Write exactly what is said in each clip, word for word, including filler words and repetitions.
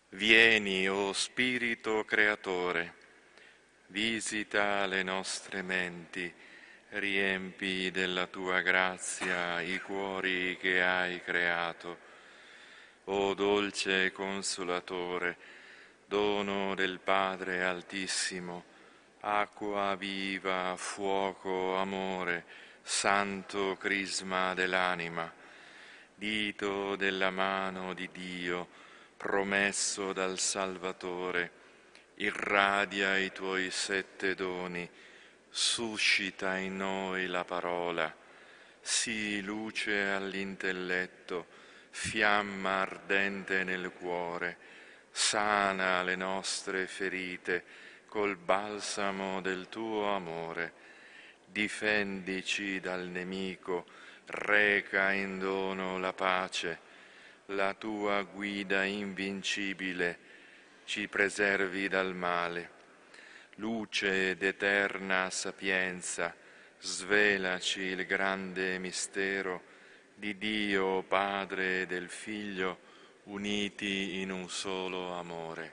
Vieni, o Spirito Creatore, visita le nostre menti, riempi della tua grazia i cuori che hai creato. O dolce Consolatore, dono del Padre Altissimo, acqua viva, fuoco, amore, santo crisma dell'anima, dito della mano di Dio, promesso dal Salvatore, irradia i tuoi sette doni, suscita in noi la parola, sii luce all'intelletto, fiamma ardente nel cuore, sana le nostre ferite col balsamo del tuo amore, difendici dal nemico, reca in dono la pace, la tua guida invincibile ci preservi dal male. Luce d'eterna sapienza, svelaci il grande mistero di Dio Padre e del Figlio, uniti in un solo amore.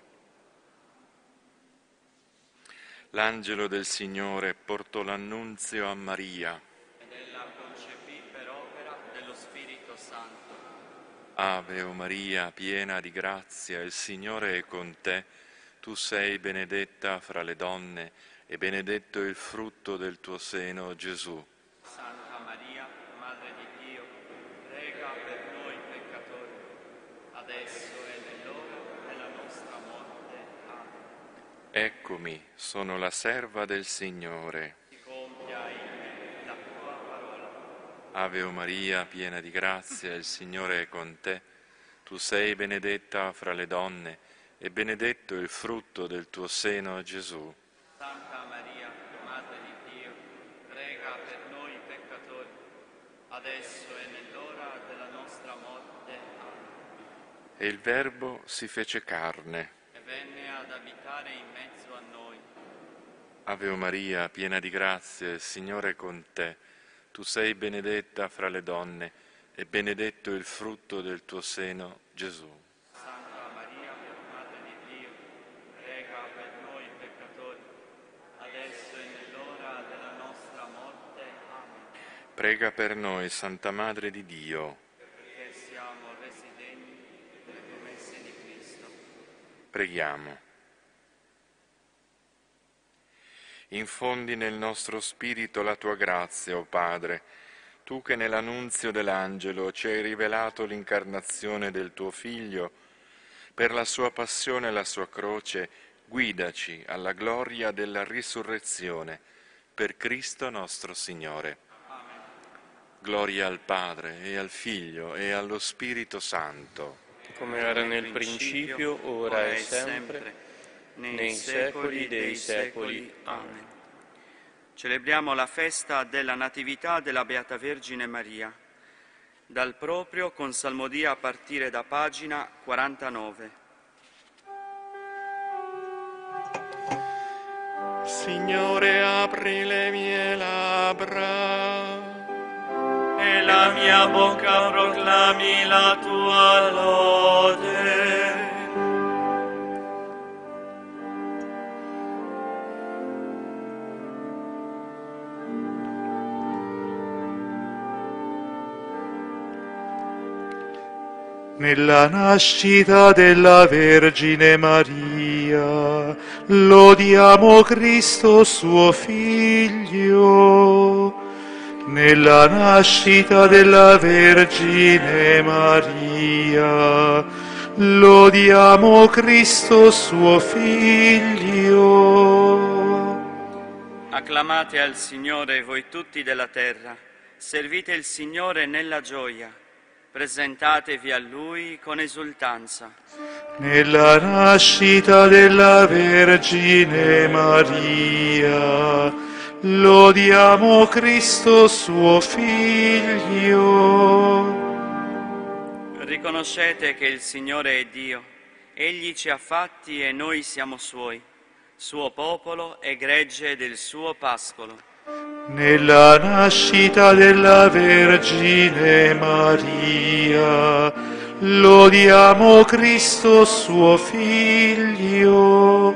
L'angelo del Signore portò l'annunzio a Maria. Ed ella concepì per opera dello Spirito Santo. Ave o Maria, piena di grazia, il Signore è con te. Tu sei benedetta fra le donne e benedetto il frutto del tuo seno, Gesù. Santa Maria, Madre di Dio, prega per noi peccatori, adesso e nell'ora della nostra morte. Amen. Eccomi, sono la serva del Signore. Si compia in me la tua parola. Ave o Maria, piena di grazia, il Signore è con te. Tu sei benedetta fra le donne e benedetto il frutto del tuo seno, Gesù. Santa Maria, Madre di Dio, prega per noi peccatori, adesso e nell'ora della nostra morte. Amen. E il Verbo si fece carne. E venne ad abitare in mezzo a noi. Ave o Maria, piena di grazia, il Signore è con te. Tu sei benedetta fra le donne e benedetto il frutto del tuo seno, Gesù. Santa Maria, Madre di Dio, prega per noi peccatori, adesso e nell'ora della nostra morte. Amen. Prega per noi, Santa Madre di Dio. Perché siamo resi degni delle promesse di Cristo. Preghiamo. Infondi nel nostro spirito la tua grazia, o Padre, tu che nell'annunzio dell'angelo ci hai rivelato l'incarnazione del tuo Figlio, per la sua passione e la sua croce, guidaci alla gloria della risurrezione, per Cristo nostro Signore. Amen. Gloria al Padre, e al Figlio, e allo Spirito Santo. Come era nel principio, ora e sempre, nei secoli dei secoli. Amen. Celebriamo la festa della Natività della Beata Vergine Maria, dal proprio con salmodia a partire da pagina quarantanove. Signore, apri le mie labbra, E la mia bocca proclami la tua lode. Nella nascita della Vergine Maria, lodiamo Cristo suo Figlio. Nella nascita della Vergine Maria, lodiamo Cristo suo Figlio. Acclamate al Signore voi tutti della terra, servite il Signore nella gioia. Presentatevi a Lui con esultanza. Nella nascita della Vergine Maria, lodiamo Cristo suo Figlio. Riconoscete che il Signore è Dio, Egli ci ha fatti e noi siamo Suoi, Suo popolo e gregge del Suo pascolo. Nella nascita della Vergine Maria, lodiamo Cristo suo Figlio.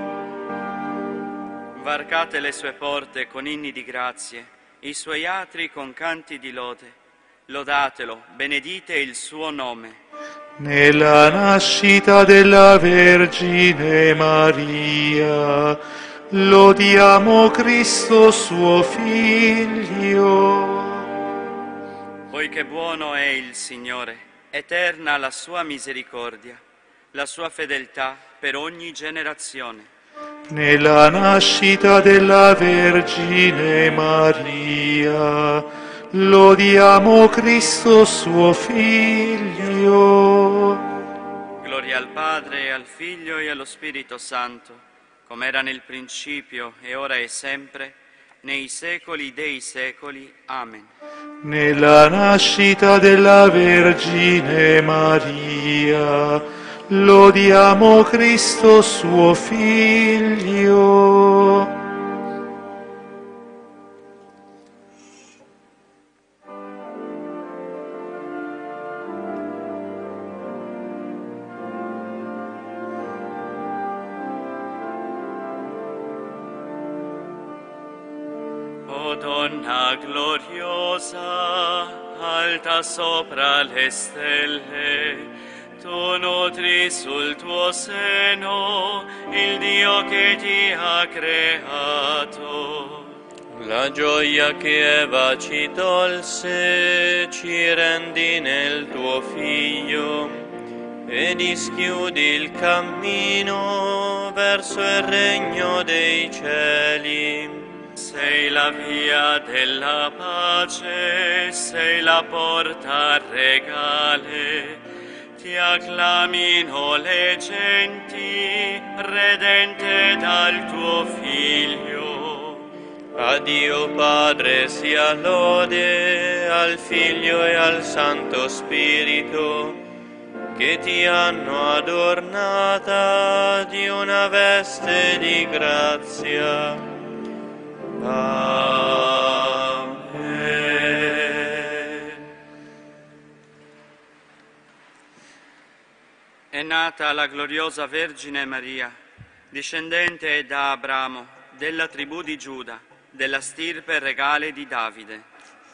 Varcate le sue porte con inni di grazie, i suoi atri con canti di lode. Lodatelo, benedite il suo nome. Nella nascita della Vergine Maria, lodiamo Cristo suo Figlio. Poiché buono è il Signore, eterna la sua misericordia, la sua fedeltà per ogni generazione. Nella nascita della Vergine Maria, lodiamo Cristo suo Figlio. Gloria al Padre, al Figlio e allo Spirito Santo, come era nel principio e ora e sempre, nei secoli dei secoli. Amen. Nella nascita della Vergine Maria, lodiamo Cristo suo Figlio. O donna gloriosa, alta sopra le stelle, tu nutri sul tuo seno il Dio che ti ha creato. La gioia che Eva ci tolse ci rendi nel tuo Figlio e dischiudi il cammino verso il regno dei cieli. Sei la via della pace, sei la porta regale, ti acclamino le genti, redente dal tuo Figlio. A Dio Padre sia lode, al Figlio e al Santo Spirito, che ti hanno adornata di una veste di grazia. Amen. È nata la gloriosa Vergine Maria, discendente da Abramo, della tribù di Giuda, della stirpe regale di Davide.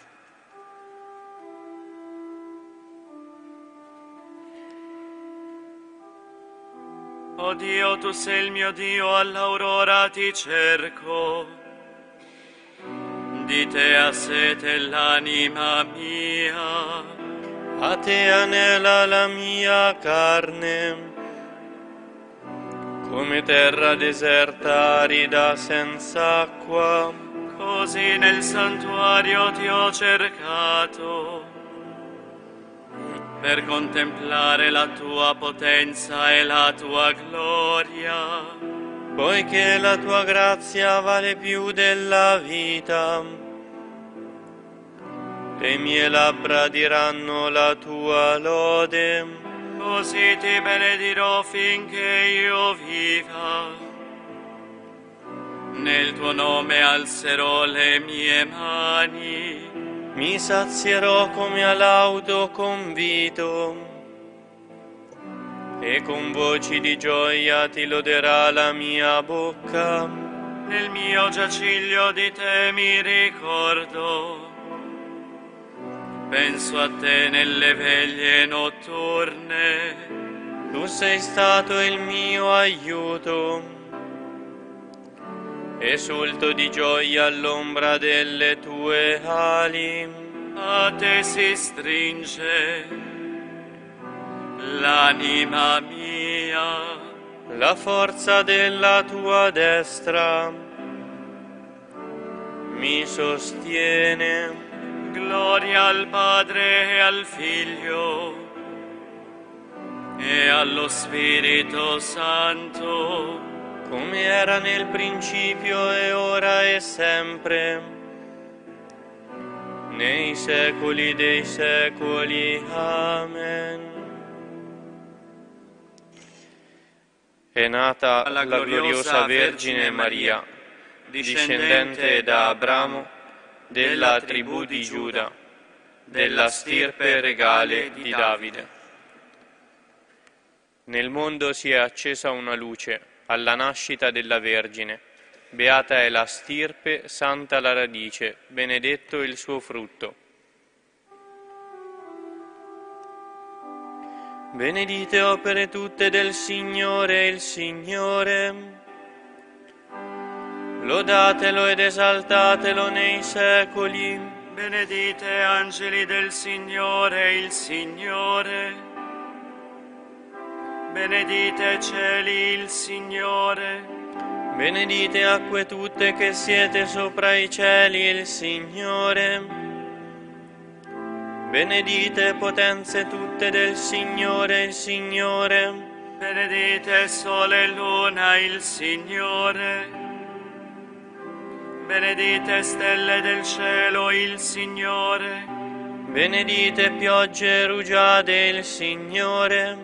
O Dio, tu sei il mio Dio, all'aurora ti cerco. Di te ha sete l'anima mia. A te anela la mia carne, come terra deserta arida senza acqua. Così nel santuario ti ho cercato, per contemplare la tua potenza e la tua gloria. Poiché la tua grazia vale più della vita, le mie labbra diranno la tua lode. Così ti benedirò finché io viva. Nel tuo nome alzerò le mie mani. Mi sazierò come a laudo convito, e con voci di gioia ti loderà la mia bocca. Nel mio giaciglio di te mi ricordo, penso a te nelle veglie notturne. Tu sei stato il mio aiuto, esulto di gioia all'ombra delle tue ali. A te si stringe l'anima mia. La forza della tua destra mi sostiene. Gloria al Padre e al Figlio e allo Spirito Santo, come era nel principio e ora e sempre, nei secoli dei secoli. Amen. È nata la gloriosa Vergine Maria, discendente da Abramo, della tribù di Giuda, della stirpe regale di Davide. Nel mondo si è accesa una luce, alla nascita della Vergine. Beata è la stirpe, santa la radice, benedetto il suo frutto. Benedite opere tutte del Signore, il Signore. Lodatelo ed esaltatelo nei secoli. Benedite angeli del Signore, il Signore. Benedite cieli, il Signore. Benedite acque tutte che siete sopra i cieli, il Signore. Benedite potenze tutte del Signore, il Signore. Benedite sole e luna, il Signore. Benedite stelle del cielo, il Signore. Benedite piogge e rugiade, il Signore.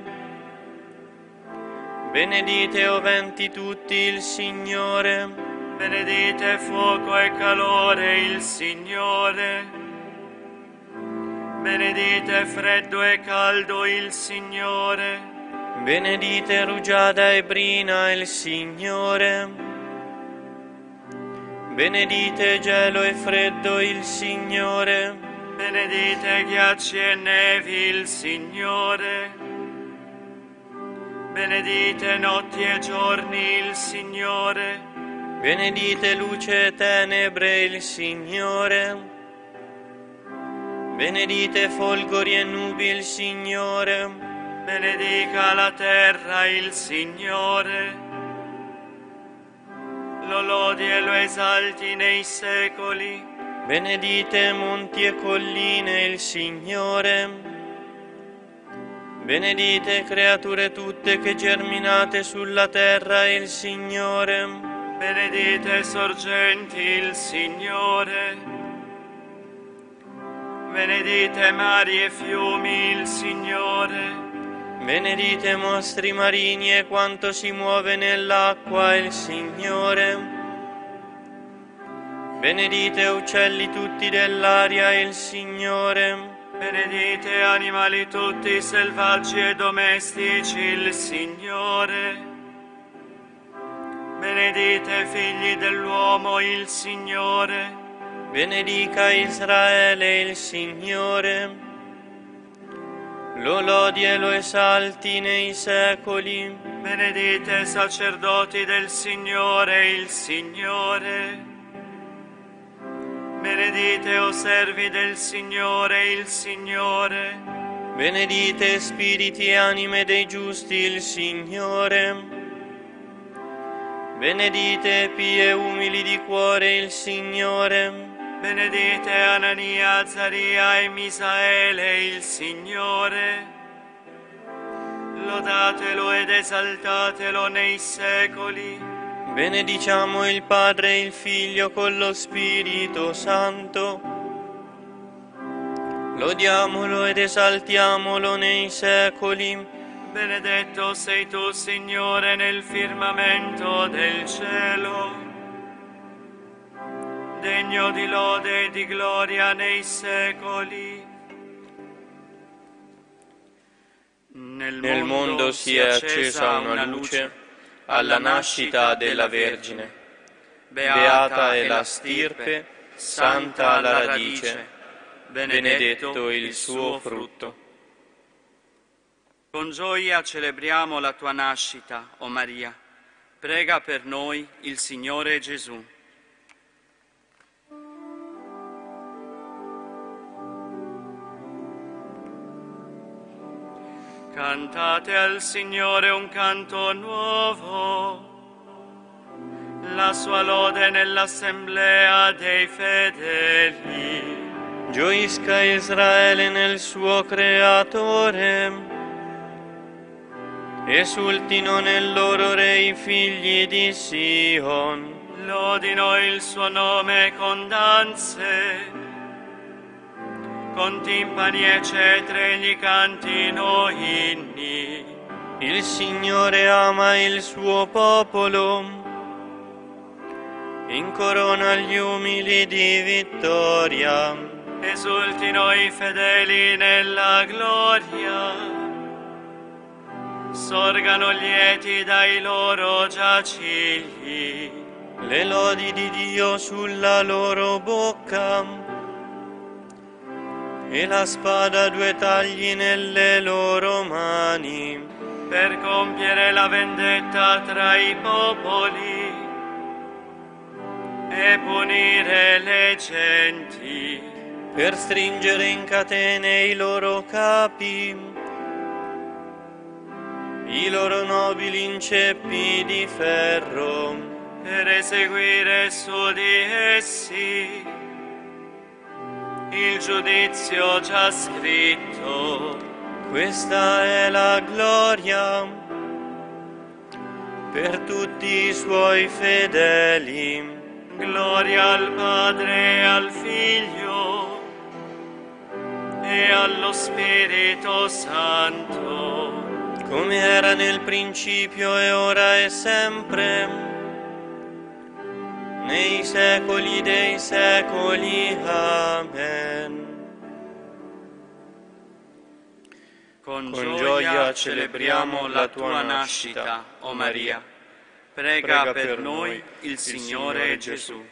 Benedite o venti tutti, il Signore. Benedite fuoco e calore, il Signore. Benedite freddo e caldo, il Signore. Benedite rugiada e brina, il Signore. Benedite gelo e freddo, il Signore. Benedite ghiacci e nevi, il Signore. Benedite notti e giorni, il Signore. Benedite luce e tenebre, il Signore. Benedite folgori e nubi, il Signore. Benedica la terra, il Signore. Lo lodi e lo esalti nei secoli. Benedite monti e colline, il Signore. Benedite creature tutte che germinate sulla terra, il Signore. Benedite sorgenti, il Signore. Benedite mari e fiumi, il Signore. Benedite mostri marini e quanto si muove nell'acqua, il Signore. Benedite uccelli tutti dell'aria, il Signore. Benedite animali tutti selvaggi e domestici, il Signore. Benedite figli dell'uomo, il Signore. Benedica Israele, il Signore. Lo lodi e lo esalti nei secoli. Benedite sacerdoti del Signore, il Signore. Benedite o servi del Signore, il Signore. Benedite spiriti e anime dei giusti, il Signore. Benedite pie e umili di cuore, il Signore. Benedite Anania, Azaria e Misaele, il Signore. Lodatelo ed esaltatelo nei secoli. Benediciamo il Padre e il Figlio con lo Spirito Santo. Lodiamolo ed esaltiamolo nei secoli. Benedetto sei tu, Signore, nel firmamento del cielo. Degno di lode e di gloria nei secoli. Nel, Nel mondo si è accesa una luce alla nascita della Vergine. Beata è la stirpe, santa la radice, benedetto il suo frutto. Con gioia celebriamo la tua nascita, o Maria. Prega per noi il Signore Gesù. Cantate al Signore un canto nuovo, la sua lode nell'assemblea dei fedeli. Gioisca Israele nel suo Creatore, esultino nel loro Re i figli di Sion. Lodino il suo nome con danze, con timpani e cetre gli cantino inni. Il Signore ama il suo popolo, incorona gli umili di vittoria. Esultino i fedeli nella gloria, sorgano lieti dai loro giacigli, le lodi di Dio sulla loro bocca, e la spada a due tagli nelle loro mani, per compiere la vendetta tra i popoli e punire le genti, per stringere in catene i loro capi, i loro nobili in ceppi di ferro, per eseguire su di essi il giudizio già scritto. Questa è la gloria per tutti i suoi fedeli. Gloria al Padre e al Figlio e allo Spirito Santo, come era nel principio e ora e sempre, nei secoli dei secoli. Amen. Con, Con gioia celebriamo la tua nascita, o Maria. Prega, Prega per, per noi il, il Signore, Signore Gesù.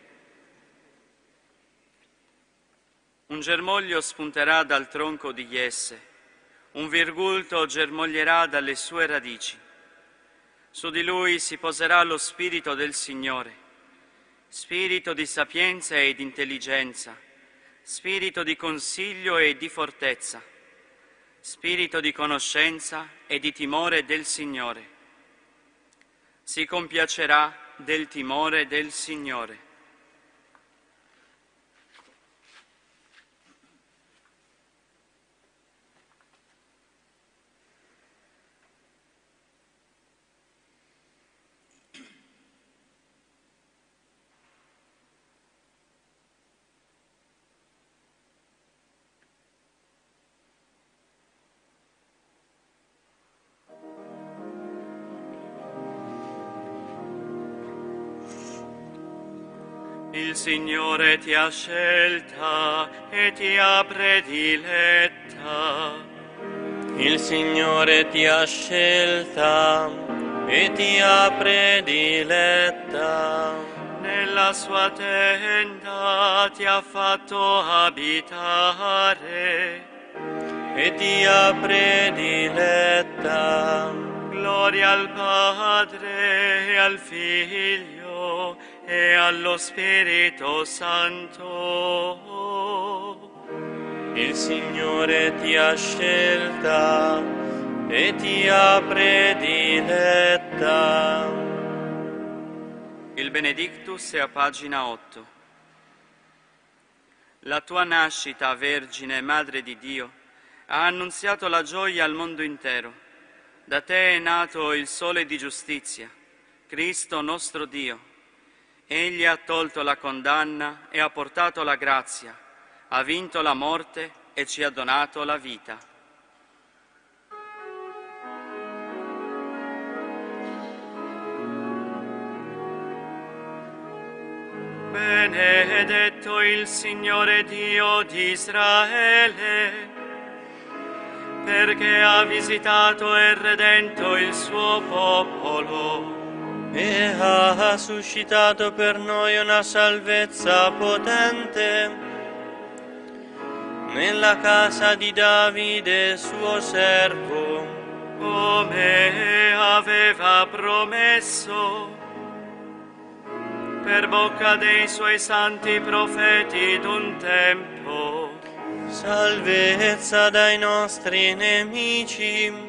Un germoglio spunterà dal tronco di Jesse, un virgulto germoglierà dalle sue radici. Su di lui si poserà lo Spirito del Signore, spirito di sapienza e di intelligenza, spirito di consiglio e di fortezza, spirito di conoscenza e di timore del Signore. Si compiacerà del timore del Signore. Il Signore ti ha scelta e ti ha prediletta. Il Signore ti ha scelta e ti ha prediletta. Nella sua tenda ti ha fatto abitare e ti ha prediletta. Gloria al Padre e al Figlio e allo Spirito Santo. Il Signore ti ha scelta e ti ha prediletta. Il Benedictus è a pagina otto. La tua nascita, Vergine, Madre di Dio, ha annunziato la gioia al mondo intero. Da te è nato il Sole di giustizia, Cristo nostro Dio. Egli ha tolto la condanna e ha portato la grazia, ha vinto la morte e ci ha donato la vita. Benedetto il Signore Dio di Israele, perché ha visitato e redento il suo popolo e ha suscitato per noi una salvezza potente nella casa di Davide suo servo, come aveva promesso per bocca dei suoi santi profeti d'un tempo. Salvezza dai nostri nemici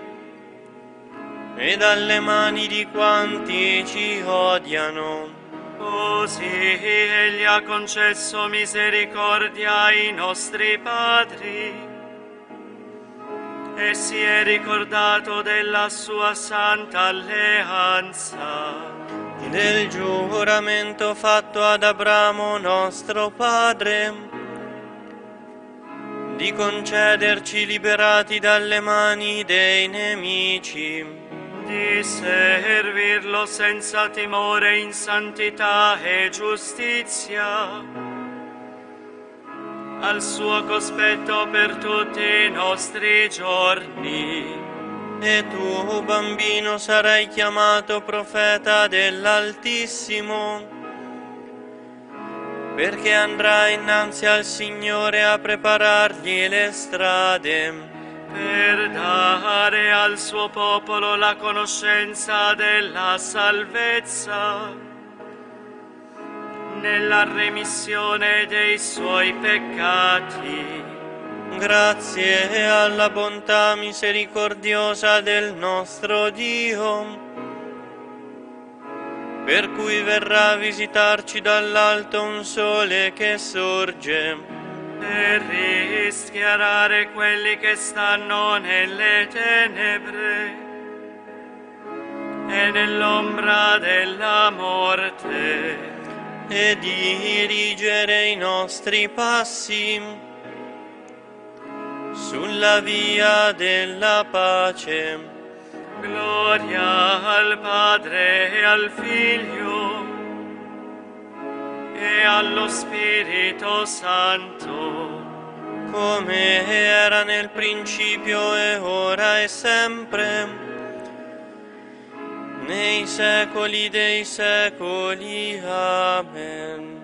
e dalle mani di quanti ci odiano. Così Egli ha concesso misericordia ai nostri padri e si è ricordato della sua santa alleanza, del giuramento fatto ad Abramo nostro padre, di concederci liberati dalle mani dei nemici, di servirlo senza timore in santità e giustizia, al suo cospetto per tutti i nostri giorni, E tu, bambino, sarai chiamato profeta dell'Altissimo, perché andrai innanzi al Signore a preparargli le strade, per dare al suo popolo la conoscenza della salvezza, nella remissione dei suoi peccati. Grazie alla bontà misericordiosa del nostro Dio, per cui verrà a visitarci dall'alto un sole che sorge, per rischiarare quelli che stanno nelle tenebre e nell'ombra della morte, e dirigere i nostri passi sulla via della pace. Gloria al Padre e al Figlio e allo Spirito Santo, come era nel principio e ora e sempre, nei secoli dei secoli. Amen.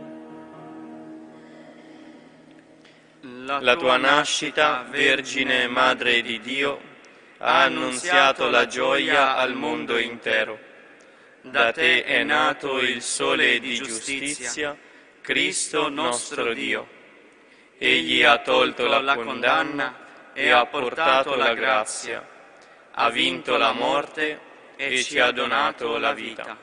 La tua nascita, Vergine Madre di Dio, ha annunziato la gioia al mondo intero. Da te è nato il Sole di giustizia, Cristo nostro Dio. Egli ha tolto la condanna e ha portato la grazia, ha vinto la morte e ci ha donato la vita.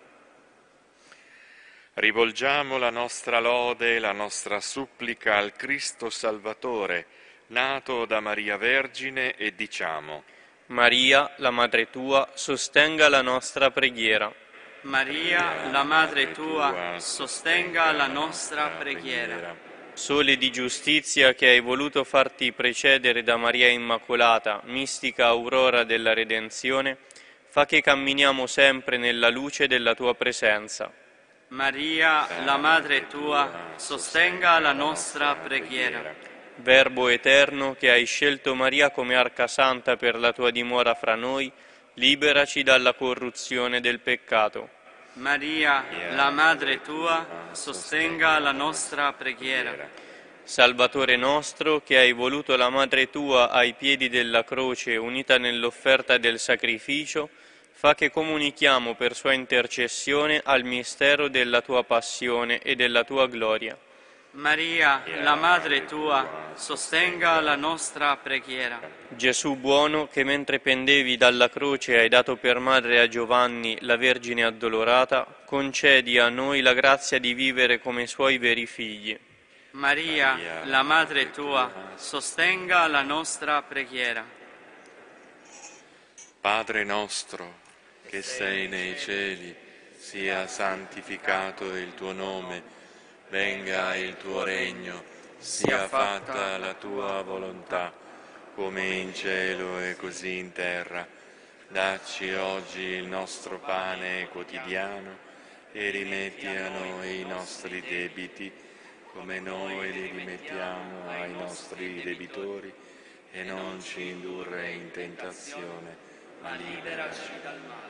Rivolgiamo la nostra lode e la nostra supplica al Cristo Salvatore, nato da Maria Vergine, e diciamo: Maria, la Madre tua, sostenga la nostra preghiera. Maria, la Madre tua, sostenga la nostra preghiera. Sole di giustizia, che hai voluto farti precedere da Maria Immacolata, mistica aurora della redenzione, fa che camminiamo sempre nella luce della tua presenza. Maria, la Madre tua, sostenga la nostra preghiera. Verbo eterno, che hai scelto Maria come arca santa per la tua dimora fra noi, liberaci dalla corruzione del peccato. Maria, la Madre tua, sostenga la nostra preghiera. Salvatore nostro, che hai voluto la Madre tua ai piedi della croce unita nell'offerta del sacrificio, fa che comunichiamo per sua intercessione al mistero della tua passione e della tua gloria. Maria, la Madre tua, sostenga la nostra preghiera. Gesù buono, che mentre pendevi dalla croce hai dato per madre a Giovanni la Vergine addolorata, concedi a noi la grazia di vivere come suoi veri figli. Maria, la Madre tua, sostenga la nostra preghiera. Padre nostro, che sei nei cieli, sia santificato il tuo nome, venga il tuo regno, sia fatta la tua volontà, come in cielo e così in terra. Dacci oggi il nostro pane quotidiano e rimetti a noi i nostri debiti, come noi li rimettiamo ai nostri debitori, e non ci indurre in tentazione, ma liberaci dal male.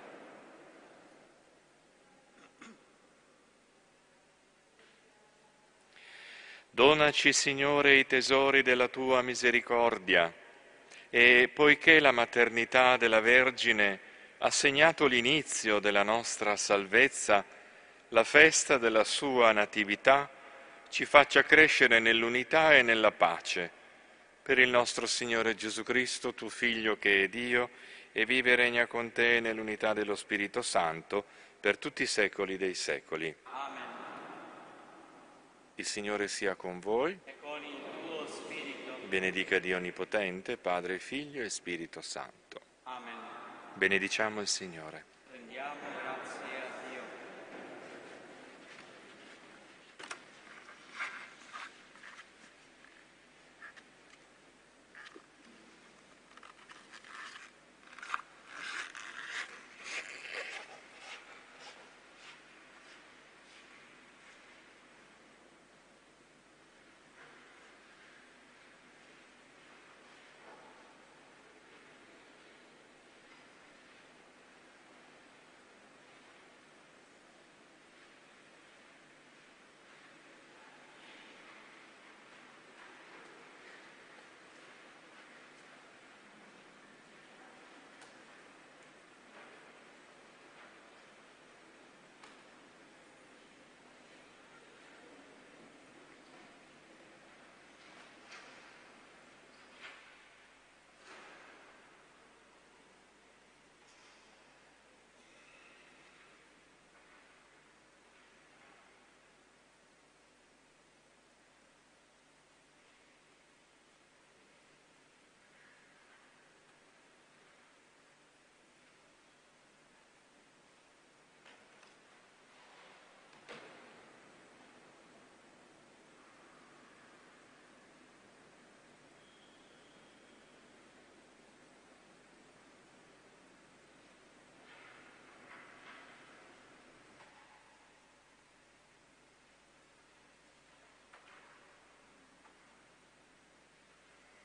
Donaci, Signore, i tesori della tua misericordia, e poiché la maternità della Vergine ha segnato l'inizio della nostra salvezza, la festa della sua natività ci faccia crescere nell'unità e nella pace. Per il nostro Signore Gesù Cristo, tuo Figlio, che è Dio, e vive e regna con te nell'unità dello Spirito Santo, per tutti i secoli dei secoli. Amen. Il Signore sia con voi. E con il tuo spirito. Benedica Dio Onnipotente, Padre, Figlio e Spirito Santo. Amen. Benediciamo il Signore. Prendiamo